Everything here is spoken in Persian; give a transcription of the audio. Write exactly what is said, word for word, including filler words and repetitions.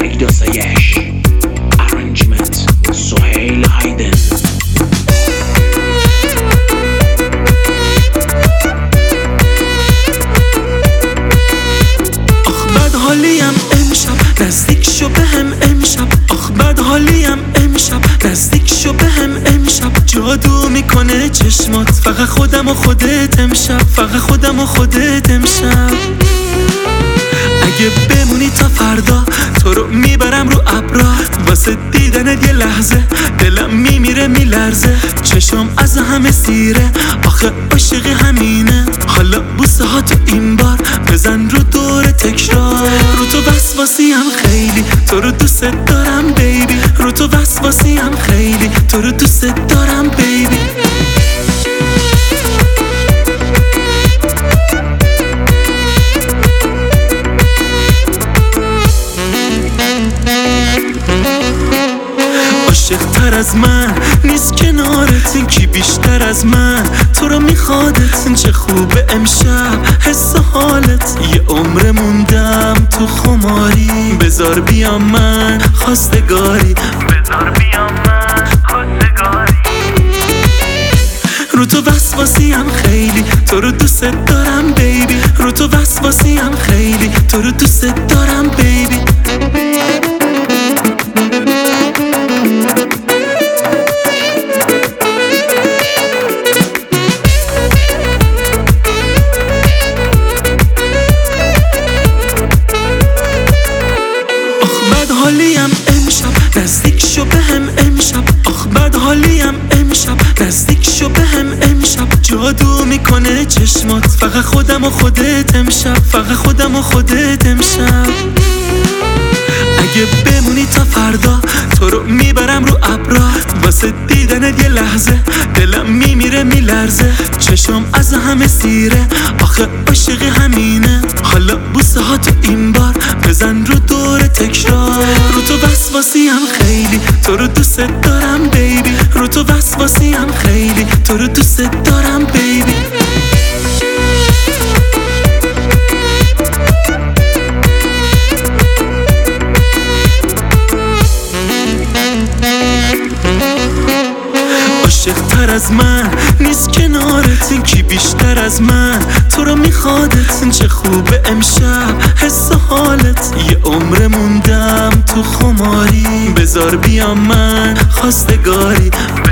فرید آسایش، ارنجمنت سهیل هایدن. آخ بد حالیم امشب، نزدیک شو بهم امشب. آخ بد حالیم امشب، نزدیک شو بهم امشب. جادو میکنه چشمات، فقط خودم و خودت امشب، فقط خودم و خودت امشب. اگه بمونی تا فردا تو رو میبرم رو ابرا، واسه دیدنت یه لحظه دلم میمیره میلرزه، چشم از همه سیره، آخه عاشق همینه. حالا بوسه ها تو این بار بزن رو دور تکرار. رو تو وسواسی هم خیلی، تو رو دوست دارم بیبی. رو تو وسواسی هم خیلی، تو رو دوست دارم بیبی. عاشق تر از من نیست کنارت، این کی بیشتر از من تو رو میخوادت. چه خوبه امشب حس حالت، یه عمر موندم تو خماری. بذار بیام من خواستگاری، بذار بیام من خواستگاری. رو تو وسواسی هم خیلی، تو رو دوست دارم بیبی. رو تو وسواسی هم خیلی، تو رو دوست دارم بیبی. حالیم امشب، نزدیک شو بهم امشب. آخ بد حالیم امشب، نزدیک شو بهم امشب. جادو میکنه چشمات، فقط خودم و خودت امشب، فقط خودم و خودت امشب. اگه بمونی تا فردا تو رو میبرم رو ابرا، واسه دیدنت یه لحظه دلم میمیره میلرزه، چشم از همه سیره، آخه عاشق همینه. حالا بوسه ها تو این بار بزن رو دور تکرار. رو تو وسواسی هم خیلی، تو رو دوست دارم بیبی. رو تو وسواسی هم خیلی، تو رو دوست دارم بیبی. عاشق تر از من نیست کنارت، این کی بیشتر از من تو رو میخوادت. چه خوبه امشب حس حالت، یه عمر موندم تو خماری. بذار بیام من خواستگاری،